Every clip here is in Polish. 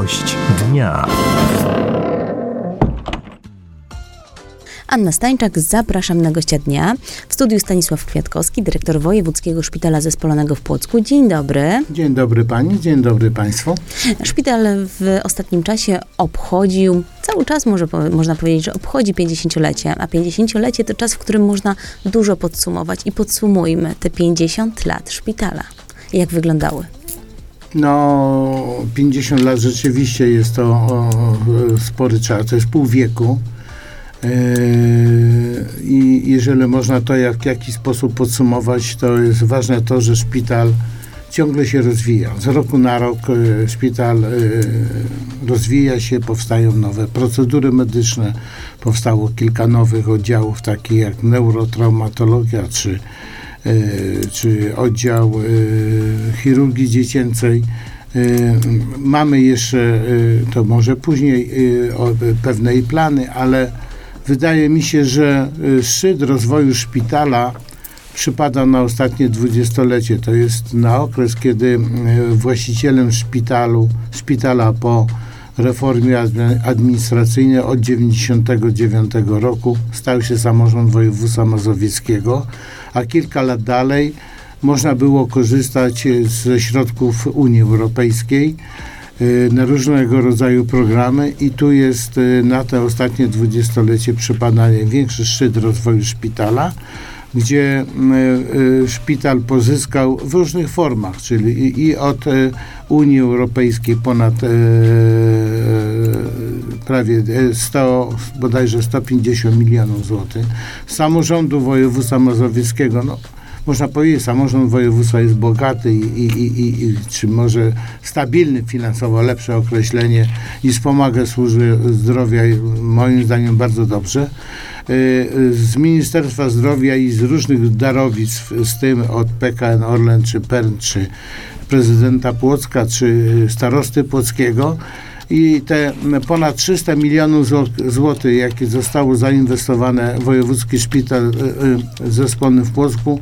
Gość dnia. Anna Stańczak, zapraszam na gościa dnia. W studiu Stanisław Kwiatkowski, dyrektor Wojewódzkiego Szpitala Zespolonego w Płocku. Dzień dobry. Dzień dobry pani, dzień dobry państwu. Szpital w ostatnim czasie obchodził, cały czas można powiedzieć, że obchodzi 50-lecie, a 50-lecie to czas, w którym można dużo podsumować. I podsumujmy te 50 lat szpitala. Jak wyglądały? 50 lat rzeczywiście jest to spory czas, to jest pół wieku. I jeżeli można to w jakiś sposób podsumować, to jest ważne to, że szpital ciągle się rozwija. Z roku na rok szpital rozwija się, powstają nowe procedury medyczne, powstało kilka nowych oddziałów, takich jak neurotraumatologia, czy oddział chirurgii dziecięcej. Mamy jeszcze, to może później, pewne plany, ale wydaje mi się, że szczyt rozwoju szpitala przypada na ostatnie 20-lecie. To jest na okres, kiedy właścicielem szpitala po reformie administracyjnej od 1999 roku stał się samorząd województwa mazowieckiego, a kilka lat dalej można było korzystać ze środków Unii Europejskiej na różnego rodzaju programy i tu jest na te ostatnie 20-lecie przypada największy szczyt rozwoju szpitala, gdzie szpital pozyskał w różnych formach, czyli i od Unii Europejskiej ponad prawie 150 milionów złotych, samorządu województwa mazowieckiego, można powiedzieć, samorząd województwa jest bogaty i czy może stabilny finansowo, lepsze określenie, i wspomaga służbę zdrowia, moim zdaniem bardzo dobrze. Z Ministerstwa Zdrowia i z różnych darowizn, z tym od PKN Orlen, czy PERN, czy prezydenta Płocka, czy starosty płockiego, i te ponad 300 milionów złotych, jakie zostało zainwestowane w Wojewódzki Szpital Zespolny w Płocku,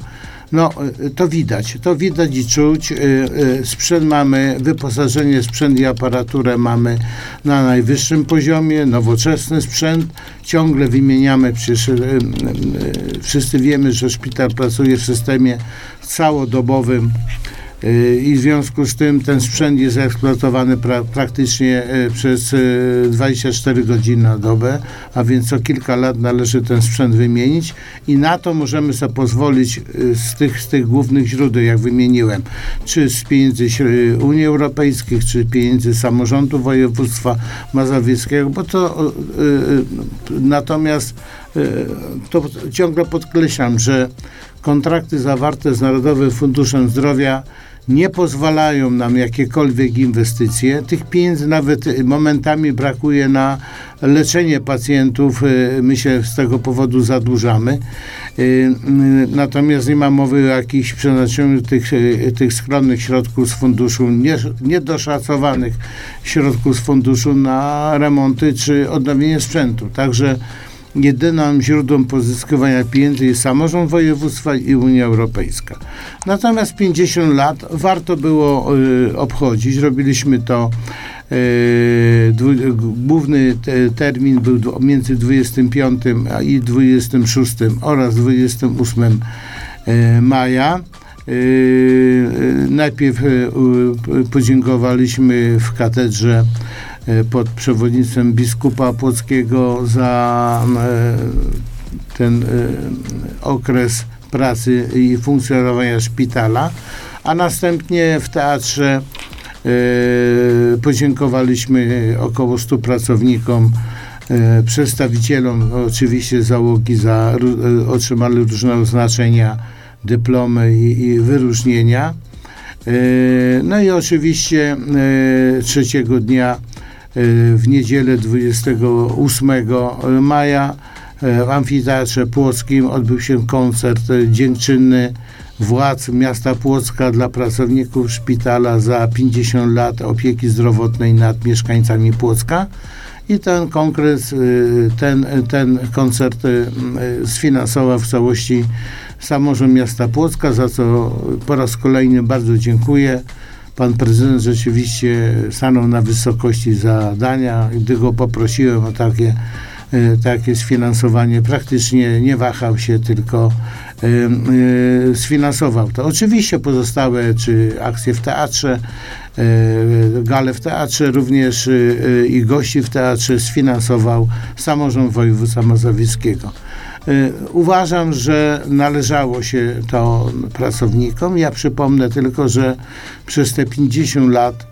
to widać i czuć. Sprzęt mamy, wyposażenie, sprzęt i aparaturę mamy na najwyższym poziomie, nowoczesny sprzęt. Ciągle wymieniamy, przecież wszyscy wiemy, że szpital pracuje w systemie całodobowym i w związku z tym ten sprzęt jest eksploatowany praktycznie przez 24 godziny na dobę, a więc co kilka lat należy ten sprzęt wymienić i na to możemy sobie pozwolić z tych głównych źródeł, jak wymieniłem, czy z pieniędzy Unii Europejskiej, czy pieniędzy samorządu województwa mazowieckiego, bo to natomiast to ciągle podkreślam, że kontrakty zawarte z Narodowym Funduszem Zdrowia nie pozwalają nam jakiekolwiek inwestycje. Tych pieniędzy nawet momentami brakuje na leczenie pacjentów. My się z tego powodu zadłużamy. Natomiast nie ma mowy o jakichś przeznaczeniu tych skromnych środków z funduszu, niedoszacowanych środków z funduszu na remonty czy odnowienie sprzętu. Także jedynym źródłem pozyskiwania pieniędzy jest samorząd województwa i Unia Europejska. Natomiast 50 lat warto było obchodzić. Robiliśmy to, główny termin był między 25 i 26 oraz 28 maja. Najpierw podziękowaliśmy w katedrze pod przewodnictwem biskupa płockiego za ten okres pracy i funkcjonowania szpitala, a następnie w teatrze podziękowaliśmy około 100 pracownikom, przedstawicielom oczywiście załogi otrzymali różne oznaczenia, dyplomy i wyróżnienia. No i oczywiście trzeciego dnia, w niedzielę 28 maja w Amfiteatrze Płockim odbył się koncert dziękczynny władz miasta Płocka dla pracowników szpitala za 50 lat opieki zdrowotnej nad mieszkańcami Płocka. I ten koncert sfinansował w całości samorząd miasta Płocka, za co po raz kolejny bardzo dziękuję. Pan prezydent rzeczywiście stanął na wysokości zadania. Gdy go poprosiłem o takie sfinansowanie, praktycznie nie wahał się, tylko sfinansował to. Oczywiście pozostałe, czy akcje w teatrze, gale w teatrze również i gości w teatrze sfinansował samorząd województwa mazowieckiego. Uważam, że należało się to pracownikom. Ja przypomnę tylko, że przez te 50 lat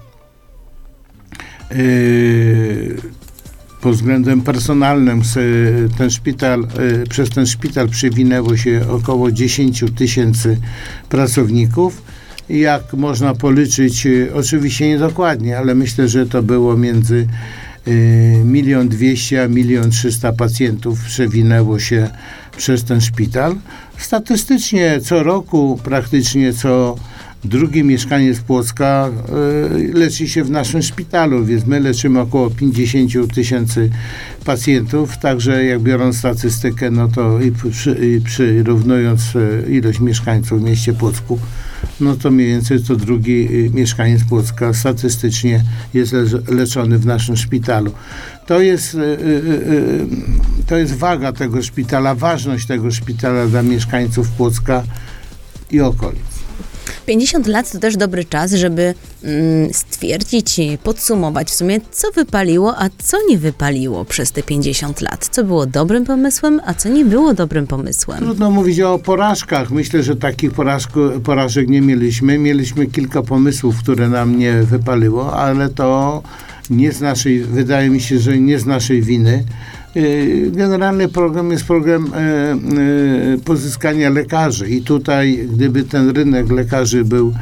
pod względem personalnym przez ten szpital przewinęło się około 10 000 pracowników. Jak można policzyć, oczywiście niedokładnie, ale myślę, że to było między 1 200 000 a 1 300 000 pacjentów przewinęło się przez ten szpital. Statystycznie co roku praktycznie co drugi mieszkaniec Płocka leczy się w naszym szpitalu, więc my leczymy około 50 000 pacjentów, także jak biorąc statystykę, no to i przyrównując ilość mieszkańców w mieście Płocku, no to mniej więcej co drugi mieszkaniec Płocka statystycznie jest leczony w naszym szpitalu. To jest waga tego szpitala, ważność tego szpitala dla mieszkańców Płocka i okolic. 50 lat to też dobry czas, żeby stwierdzić, podsumować w sumie, co wypaliło, a co nie wypaliło przez te 50 lat. Co było dobrym pomysłem, a co nie było dobrym pomysłem. Trudno mówić o porażkach. Myślę, że takich porażek nie mieliśmy. Mieliśmy kilka pomysłów, które nam nie wypaliło, ale to nie z naszej, wydaje mi się, że nie z naszej winy. Generalny program jest program pozyskania lekarzy i tutaj, gdyby ten rynek lekarzy był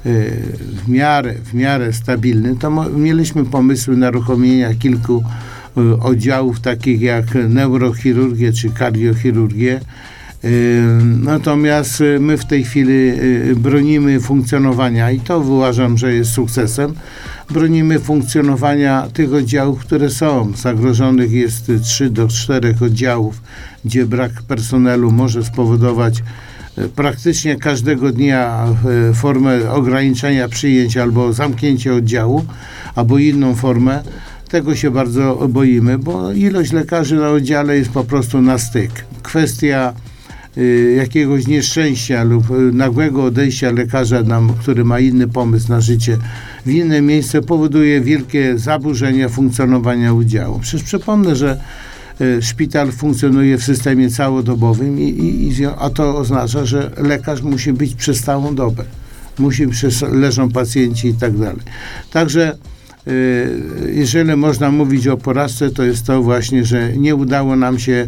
w miarę stabilny, to mieliśmy pomysły na uruchomienia kilku oddziałów takich jak neurochirurgię czy kardiochirurgię. Natomiast my w tej chwili bronimy funkcjonowania i to uważam, że jest sukcesem. Bronimy funkcjonowania tych oddziałów, które są. Zagrożonych jest 3 do 4 oddziałów, gdzie brak personelu może spowodować praktycznie każdego dnia formę ograniczenia przyjęć albo zamknięcie oddziału, albo inną formę. Tego się bardzo boimy, bo ilość lekarzy na oddziale jest po prostu na styk. Kwestia jakiegoś nieszczęścia lub nagłego odejścia lekarza, który ma inny pomysł na życie w inne miejsce, powoduje wielkie zaburzenia funkcjonowania oddziału. Przecież przypomnę, że szpital funkcjonuje w systemie całodobowym, a to oznacza, że lekarz musi być przez całą dobę. Leżą pacjenci i tak dalej. Także jeżeli można mówić o porażce, to jest to właśnie, że nie udało nam się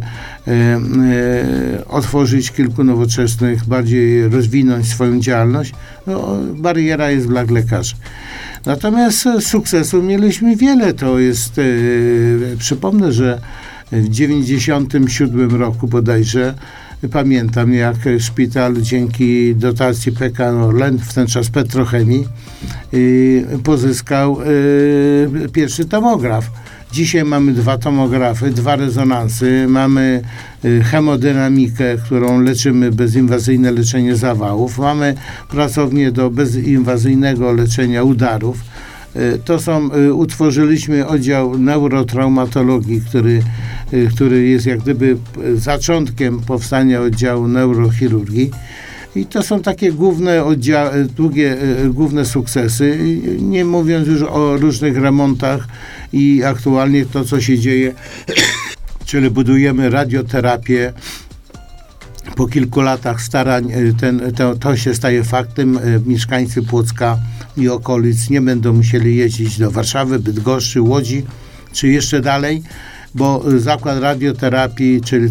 otworzyć kilku nowoczesnych, bardziej rozwinąć swoją działalność. No, bariera jest dla lekarzy. Natomiast sukcesu mieliśmy wiele. To jest, przypomnę, że w 1997 roku bodajże, pamiętam, jak szpital dzięki dotacji PKN Orlen, w ten czas Petrochemii, pozyskał pierwszy tomograf. Dzisiaj mamy 2 tomografy, 2 rezonansy, mamy hemodynamikę, którą leczymy, bezinwazyjne leczenie zawałów, mamy pracownię do bezinwazyjnego leczenia udarów. Utworzyliśmy oddział neurotraumatologii, który jest jak gdyby zaczątkiem powstania oddziału neurochirurgii. I to są takie główne sukcesy, nie mówiąc już o różnych remontach i aktualnie to, co się dzieje, czyli budujemy radioterapię. Po kilku latach starań to się staje faktem. Mieszkańcy Płocka i okolic nie będą musieli jeździć do Warszawy, Bydgoszczy, Łodzi, czy jeszcze dalej, bo zakład radioterapii, czyli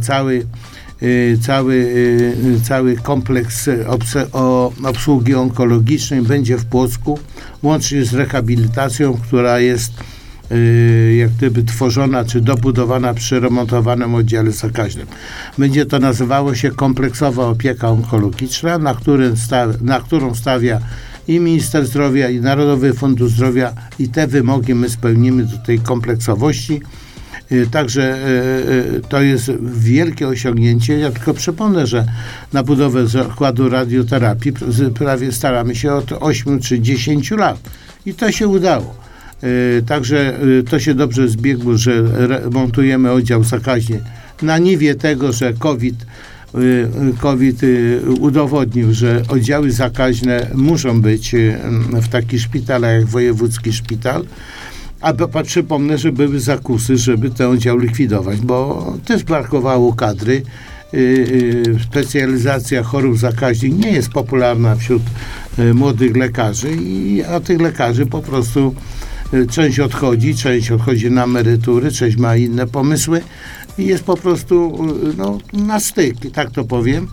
cały kompleks obsługi onkologicznej będzie w Płocku, łącznie z rehabilitacją, która jest jak gdyby tworzona czy dobudowana przy remontowanym oddziale zakaźnym. Będzie to nazywało się kompleksowa opieka onkologiczna, na którą stawia i Minister Zdrowia, i Narodowy Fundusz Zdrowia, i te wymogi my spełnimy do tej kompleksowości. Także to jest wielkie osiągnięcie. Ja tylko przypomnę, że na budowę zakładu radioterapii prawie staramy się od 8 czy 10 lat. I to się udało. Także to się dobrze zbiegło, że montujemy oddział zakaźny na niwie tego, że COVID udowodnił, że oddziały zakaźne muszą być w takich szpitalach jak wojewódzki szpital. A przypomnę, że były zakusy, żeby ten oddział likwidować, bo też brakowało kadry. Specjalizacja chorób zakaźnych nie jest popularna wśród młodych lekarzy, a tych lekarzy po prostu część odchodzi na emerytury, część ma inne pomysły i jest po prostu na styk, tak to powiem.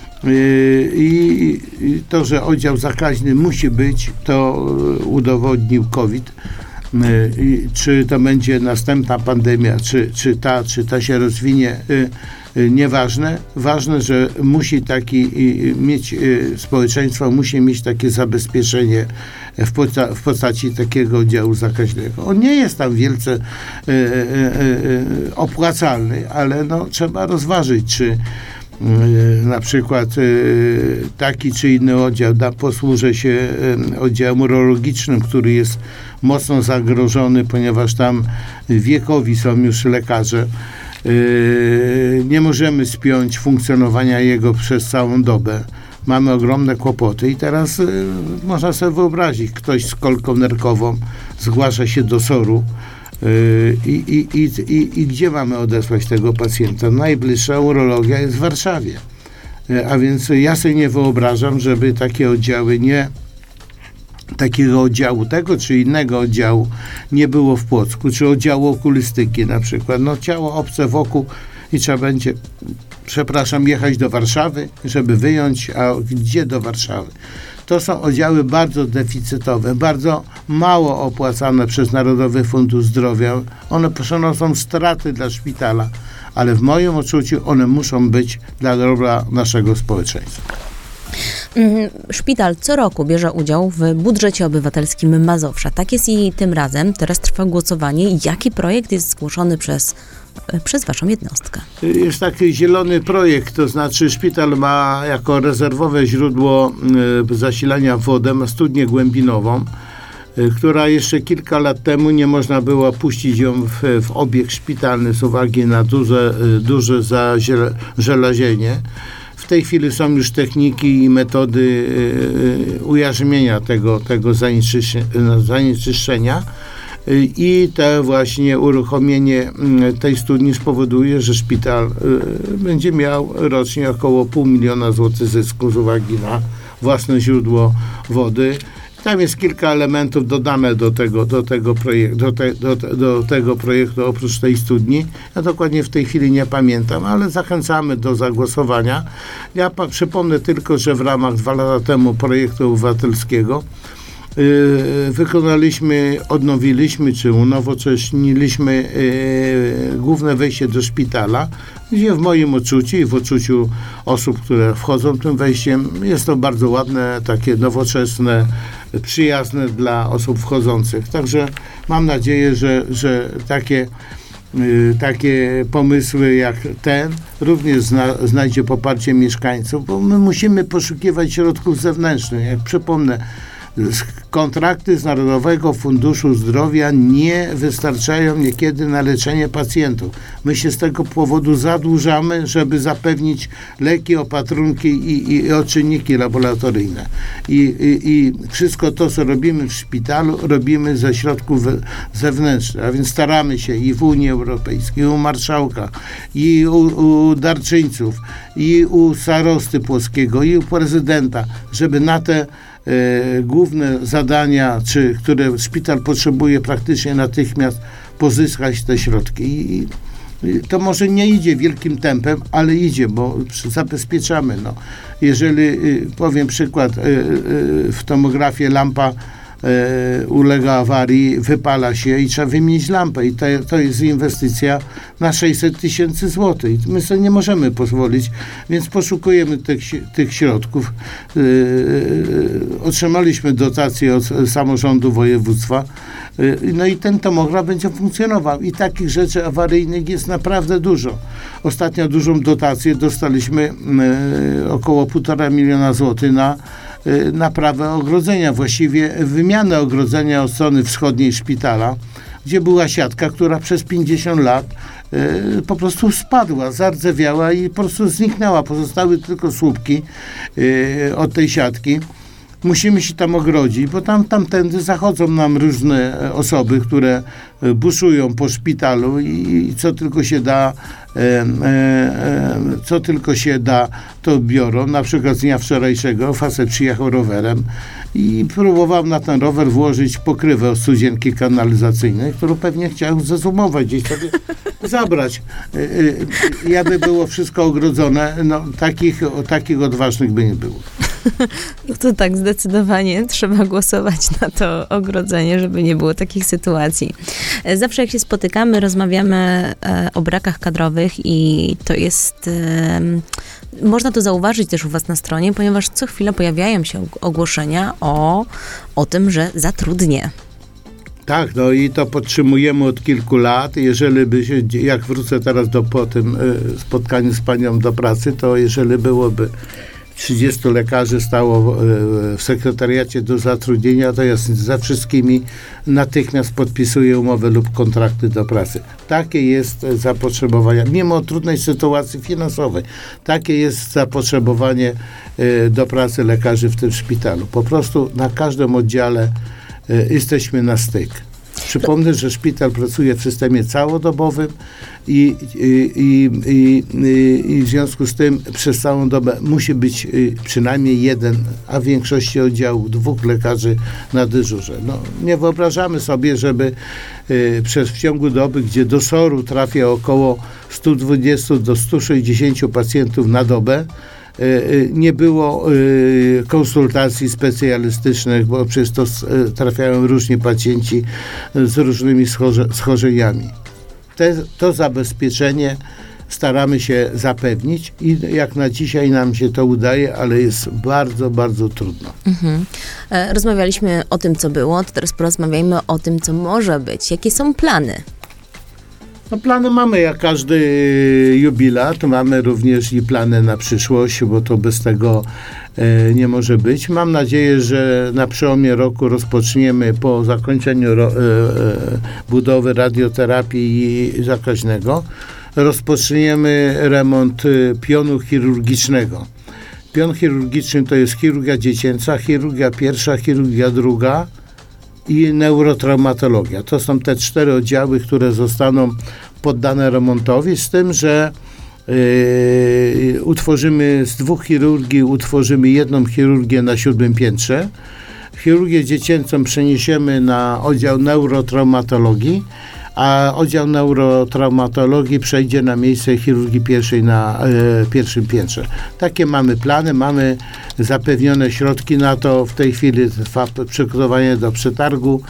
I to, że oddział zakaźny musi być, to udowodnił COVID. Czy to będzie następna pandemia, czy ta się rozwinie, nieważne. Ważne, że musi społeczeństwo musi mieć takie zabezpieczenie w postaci takiego oddziału zakaźnego. On nie jest tam wielce opłacalny, ale trzeba rozważyć, czy na przykład taki czy inny oddział posłuży się oddziałem urologicznym, który jest mocno zagrożony, ponieważ tam wiekowi są już lekarze. Nie możemy spiąć funkcjonowania jego przez całą dobę. Mamy ogromne kłopoty i teraz można sobie wyobrazić, ktoś z kolką nerkową zgłasza się do SOR-u i gdzie mamy odesłać tego pacjenta? Najbliższa urologia jest w Warszawie. A więc ja sobie nie wyobrażam, żeby takiego oddziału, tego czy innego oddziału nie było w Płocku, czy oddziału okulistyki na przykład. Ciało obce wokół i trzeba będzie, jechać do Warszawy, żeby wyjąć, a gdzie do Warszawy? To są oddziały bardzo deficytowe, bardzo mało opłacane przez Narodowy Fundusz Zdrowia. One przynoszą straty dla szpitala, ale w moim odczuciu one muszą być dla dobra naszego społeczeństwa. Szpital co roku bierze udział w budżecie obywatelskim Mazowsza. Tak jest i tym razem. Teraz trwa głosowanie. Jaki projekt jest zgłoszony przez waszą jednostkę? Jest taki zielony projekt, to znaczy szpital ma jako rezerwowe źródło zasilania wodę, ma studnię głębinową, która jeszcze kilka lat temu nie można było puścić ją w obieg szpitalny z uwagi na duże zażelazienie. W tej chwili są już techniki i metody ujarzmienia tego zanieczyszczenia i to właśnie uruchomienie tej studni spowoduje, że szpital będzie miał rocznie około 500 000 złotych zysku z uwagi na własne źródło wody. Tam jest kilka elementów dodane do tego projektu oprócz tej studni. Ja dokładnie w tej chwili nie pamiętam, ale zachęcamy do zagłosowania. Ja przypomnę tylko, że w ramach 2 lata temu projektu obywatelskiego odnowiliśmy czy unowocześniliśmy główne wejście do szpitala, gdzie w moim odczuciu i w odczuciu osób, które wchodzą tym wejściem, jest to bardzo ładne, takie nowoczesne, przyjazne dla osób wchodzących. Także mam nadzieję, że takie pomysły jak ten również znajdzie poparcie mieszkańców, bo my musimy poszukiwać środków zewnętrznych. Jak przypomnę, kontrakty z Narodowego Funduszu Zdrowia nie wystarczają niekiedy na leczenie pacjentów. My się z tego powodu zadłużamy, żeby zapewnić leki, opatrunki i odczynniki laboratoryjne. I wszystko to, co robimy w szpitalu, robimy ze środków zewnętrznych. A więc staramy się i w Unii Europejskiej, i u marszałka, i u darczyńców, i u starosty płockiego, i u prezydenta, żeby na te główne zadania, które szpital potrzebuje praktycznie natychmiast, pozyskać te środki. I to może nie idzie wielkim tempem, ale idzie, bo zabezpieczamy. Jeżeli, powiem przykład, w tomografii lampa ulega awarii, wypala się i trzeba wymienić lampę i to jest inwestycja na 600 000 złotych. My sobie nie możemy pozwolić, więc poszukujemy tych środków. Otrzymaliśmy dotację od samorządu województwa No i ten tomograf będzie funkcjonował. I takich rzeczy awaryjnych jest naprawdę dużo. Ostatnio dużą dotację dostaliśmy około 1,5 miliona złotych na naprawę ogrodzenia, właściwie wymianę ogrodzenia od strony wschodniej szpitala, gdzie była siatka, która przez 50 lat po prostu spadła, zardzewiała i po prostu zniknęła. Pozostały tylko słupki od tej siatki. Musimy się tam ogrodzić, bo tamtędy zachodzą nam różne osoby, które buszują po szpitalu i co tylko się da, to biorą. Na przykład z dnia wczorajszego facet przyjechał rowerem i próbował na ten rower włożyć pokrywę od studzienki kanalizacyjnej, którą pewnie chciał zezumować, gdzieś sobie zabrać. Jakby było wszystko ogrodzone, no takich odważnych by nie było. No to tak, zdecydowanie trzeba głosować na to ogrodzenie, żeby nie było takich sytuacji. Zawsze jak się spotykamy, rozmawiamy o brakach kadrowych i to jest, można to zauważyć też u was na stronie, ponieważ co chwilę pojawiają się ogłoszenia o tym, że zatrudnię. Tak, no i to podtrzymujemy od kilku lat. Jeżeli by się, jak wrócę teraz po tym spotkaniu z panią do pracy, to jeżeli byłoby 30 lekarzy stało w sekretariacie do zatrudnienia, to ja ze wszystkimi natychmiast podpisuję umowy lub kontrakty do pracy. Takie jest zapotrzebowanie, mimo trudnej sytuacji finansowej, takie jest zapotrzebowanie do pracy lekarzy w tym szpitalu. Po prostu na każdym oddziale jesteśmy na styk. Przypomnę, że szpital pracuje w systemie całodobowym i w związku z tym przez całą dobę musi być przynajmniej jeden, a w większości oddziałów 2 lekarzy na dyżurze. No, nie wyobrażamy sobie, żeby w ciągu doby, gdzie do SOR-u trafia około 120 do 160 pacjentów na dobę, nie było konsultacji specjalistycznych, bo przez to trafiają różni pacjenci z różnymi schorzeniami. To zabezpieczenie staramy się zapewnić i jak na dzisiaj nam się to udaje, ale jest bardzo, bardzo trudno. Rozmawialiśmy o tym, co było, to teraz porozmawiajmy o tym, co może być. Jakie są plany? No plany mamy, jak każdy jubilat, mamy również i plany na przyszłość, bo to bez tego nie może być. Mam nadzieję, że na przełomie roku rozpoczniemy po zakończeniu budowy radioterapii zakaźnego, rozpoczniemy remont pionu chirurgicznego. Pion chirurgiczny to jest chirurgia dziecięca, chirurgia pierwsza, chirurgia druga i neurotraumatologia. To są te 4 oddziały, które zostaną poddane remontowi, z tym, że z 2 chirurgii utworzymy 1 chirurgię na 7. piętrze. Chirurgię dziecięcą przeniesiemy na oddział neurotraumatologii, a oddział neurotraumatologii przejdzie na miejsce chirurgii pierwszej na 1. piętrze. Takie mamy plany, mamy zapewnione środki na to. W tej chwili trwa przygotowanie do przetargu.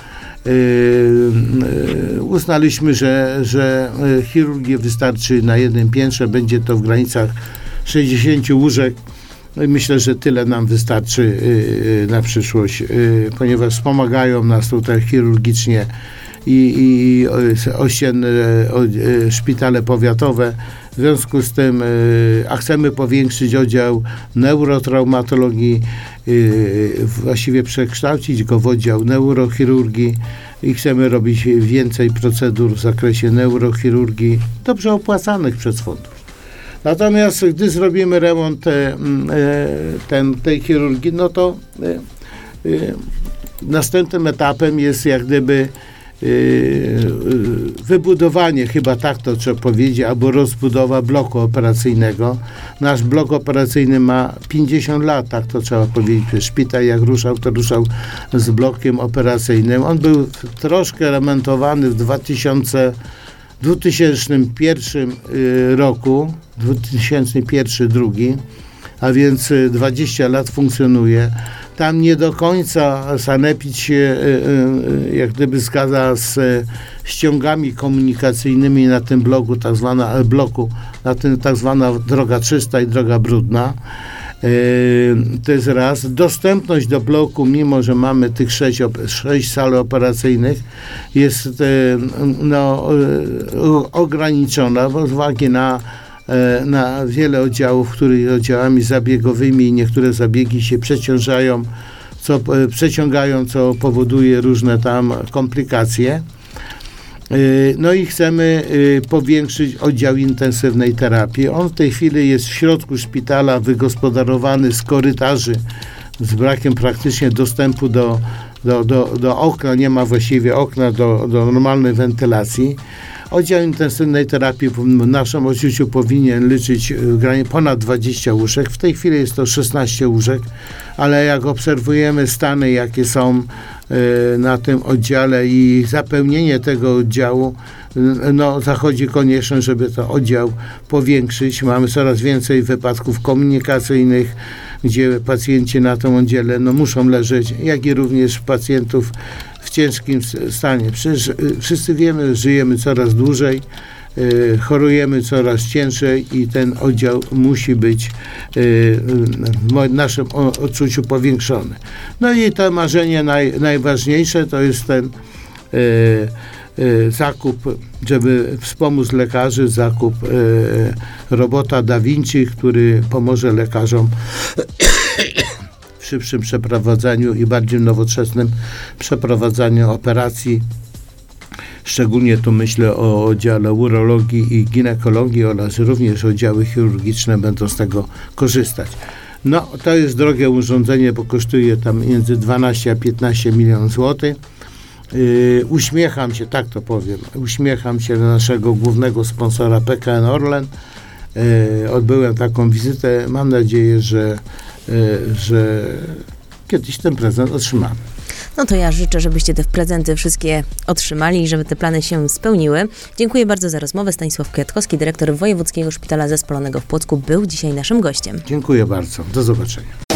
Uznaliśmy, że chirurgię wystarczy na 1 piętrze, będzie to w granicach 60 łóżek. Myślę, że tyle nam wystarczy na przyszłość, ponieważ wspomagają nas tutaj chirurgicznie i ościenne szpitale powiatowe. W związku z tym, a chcemy powiększyć oddział neurotraumatologii, właściwie przekształcić go w oddział neurochirurgii i chcemy robić więcej procedur w zakresie neurochirurgii, dobrze opłacanych przez fundusz. Natomiast gdy zrobimy remont tej chirurgii, no to następnym etapem jest jak gdyby wybudowanie, chyba tak to trzeba powiedzieć, albo rozbudowa bloku operacyjnego. Nasz blok operacyjny ma 50 lat, tak to trzeba powiedzieć. Szpital jak ruszał, to ruszał z blokiem operacyjnym. On był troszkę remontowany w 2001 roku, 2001-2002, a więc 20 lat funkcjonuje. Tam nie do końca sanepid się jak gdyby zgadza z ściągami komunikacyjnymi na tym bloku, tak zwana droga czysta i droga brudna. To jest raz. Dostępność do bloku, mimo że mamy tych 6 sal operacyjnych, jest ograniczona z uwagi na wiele oddziałów, których oddziałami zabiegowymi i niektóre zabiegi się przeciągają, co powoduje różne tam komplikacje. No i chcemy powiększyć oddział intensywnej terapii. On w tej chwili jest w środku szpitala, wygospodarowany z korytarzy, z brakiem praktycznie dostępu do okna, nie ma właściwie okna do normalnej wentylacji. Oddział intensywnej terapii w naszym odczuciu powinien liczyć ponad 20 łóżek. W tej chwili jest to 16 łóżek, ale jak obserwujemy stany, jakie są na tym oddziale i zapełnienie tego oddziału, zachodzi konieczność, żeby to oddział powiększyć. Mamy coraz więcej wypadków komunikacyjnych, gdzie pacjenci na tym oddziale muszą leżeć, jak i również pacjentów w ciężkim stanie. Przecież wszyscy wiemy, żyjemy coraz dłużej, chorujemy coraz ciężej i ten oddział musi być w naszym odczuciu powiększony. No i to marzenie najważniejsze to jest ten zakup, żeby wspomóc lekarzy, zakup robota Da Vinci, który pomoże lekarzom w szybszym przeprowadzaniu i bardziej nowoczesnym przeprowadzaniu operacji. Szczególnie tu myślę o oddziale urologii i ginekologii oraz również oddziały chirurgiczne będą z tego korzystać. No, to jest drogie urządzenie, bo kosztuje tam między 12 a 15 milionów złotych. Uśmiecham się, tak to powiem, uśmiecham się na naszego głównego sponsora PKN Orlen. Odbyłem taką wizytę. Mam nadzieję, że kiedyś ten prezent otrzymamy. No to ja życzę, żebyście te prezenty wszystkie otrzymali i żeby te plany się spełniły. Dziękuję bardzo za rozmowę. Stanisław Kwiatkowski, dyrektor Wojewódzkiego Szpitala Zespolonego w Płocku, był dzisiaj naszym gościem. Dziękuję bardzo. Do zobaczenia.